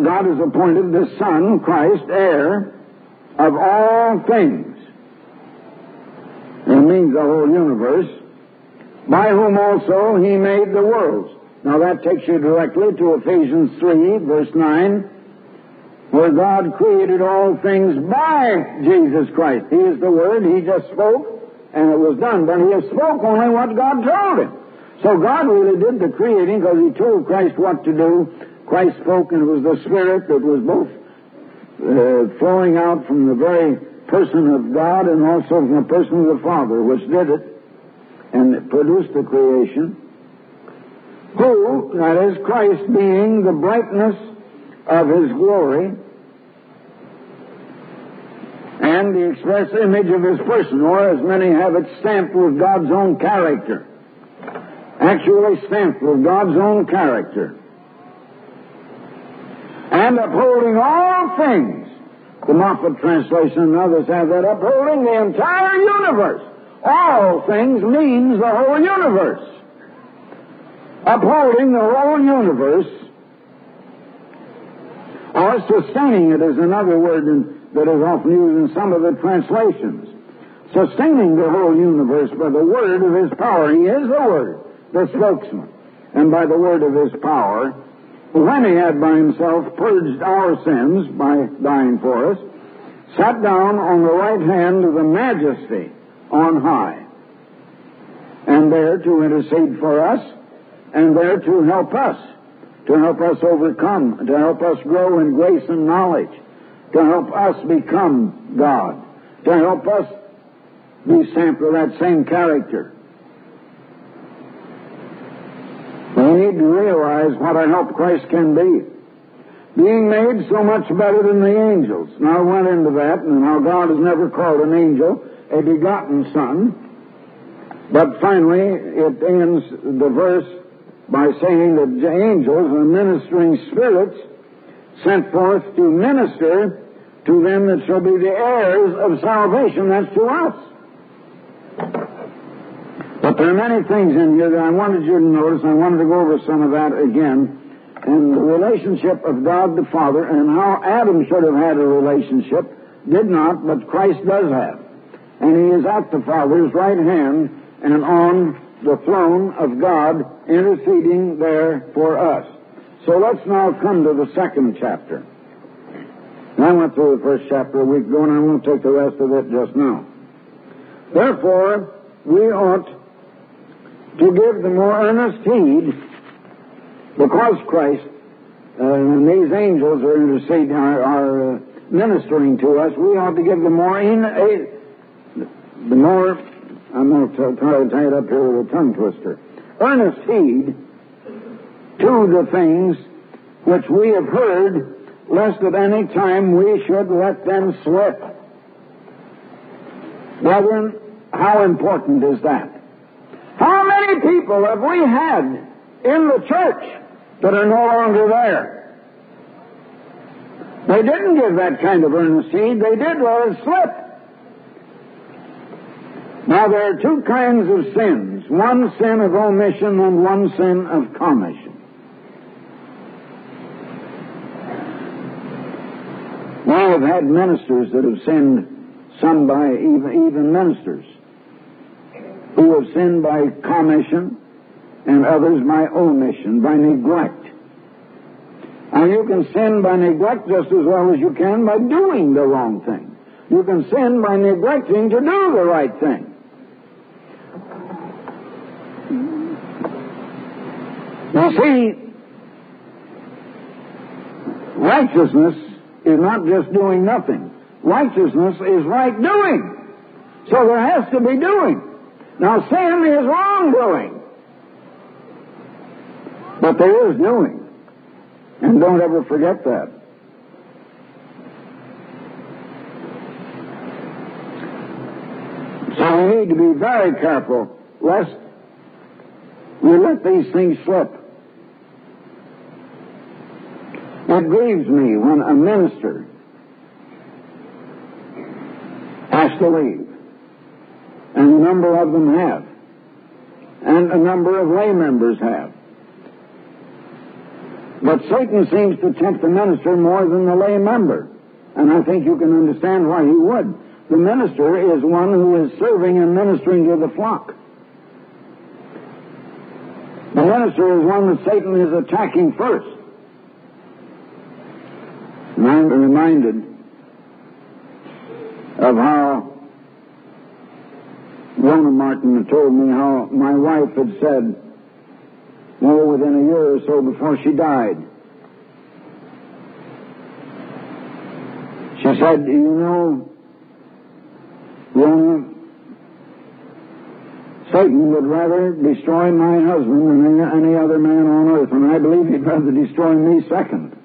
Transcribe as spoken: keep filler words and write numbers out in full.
God has appointed the Son, Christ, heir of all things. It means the whole universe, by whom also he made the worlds. Now that takes you directly to Ephesians three, verse nine, where God created all things by Jesus Christ. He is the Word, He just spoke, and it was done. But He spoke only what God told Him. So God really did the creating because He told Christ what to do. Christ spoke, and it was the Spirit that was both uh, flowing out from the very person of God and also from the person of the Father, which did it, and it produced the creation. Who, that is, Christ being the brightness of His glory and the express image of His person, or as many have it, stamped with God's own character. Actually stamped with God's own character. And upholding all things. The Moffat translation and others have that, upholding the entire universe. All things means the whole universe. Upholding the whole universe, or sustaining it is another word in, that is often used in some of the translations. Sustaining the whole universe by the word of His power. He is the Word, the spokesman. And by the word of His power, when He had by Himself purged our sins by dying for us, sat down on the right hand of the Majesty on high, and there to intercede for us, and there to help us, to help us overcome, to help us grow in grace and knowledge, to help us become God, to help us be stamped with that same character. We need to realize what a help Christ can be. Being made so much better than the angels. Now I went into that, and how God has never called an angel a begotten son. But finally, it ends the verse by saying that the angels are ministering spirits sent forth to minister to them that shall be the heirs of salvation. That's to us. But there are many things in here that I wanted you to notice. I wanted to go over some of that again. And the relationship of God the Father, and how Adam should have had a relationship, did not, but Christ does have. And He is at the Father's right hand and on the throne of God, interceding there for us. So let's now come to the second chapter. And I went through the first chapter a week ago, and I won't take the rest of it just now. Therefore, we ought to give the more earnest heed, because Christ uh, and these angels are interceding, are, are uh, ministering to us. We ought to give the more in, uh, the more. I'm going to try to tie it up here with a tongue twister. Earnest heed to the things which we have heard, lest at any time we should let them slip. Brethren, how important is that? How many people have we had in the church that are no longer there? They didn't give that kind of earnest heed. They did let it slip. Now, there are two kinds of sins. One sin of omission and one sin of commission. We have had ministers that have sinned, some by even, even ministers, who have sinned by commission and others by omission, by neglect. Now, you can sin by neglect just as well as you can by doing the wrong thing. You can sin by neglecting to do the right thing. You see, righteousness is not just doing nothing. Righteousness is right doing. So there has to be doing. Now, sin is wrongdoing. But there is doing. And don't ever forget that. So we need to be very careful lest we let these things slip. It grieves me when a minister has to leave, and a number of them have, and a number of lay members have. But Satan seems to tempt the minister more than the lay member. And I think you can understand why he would. The minister is one who is serving and ministering to the flock. The minister is one that Satan is attacking first. And I'm reminded of how Rona Martin had told me how my wife had said, well, within a year or so before she died, she said, you know, Rona, Satan would rather destroy my husband than any other man on earth, and I believe he'd rather destroy me second.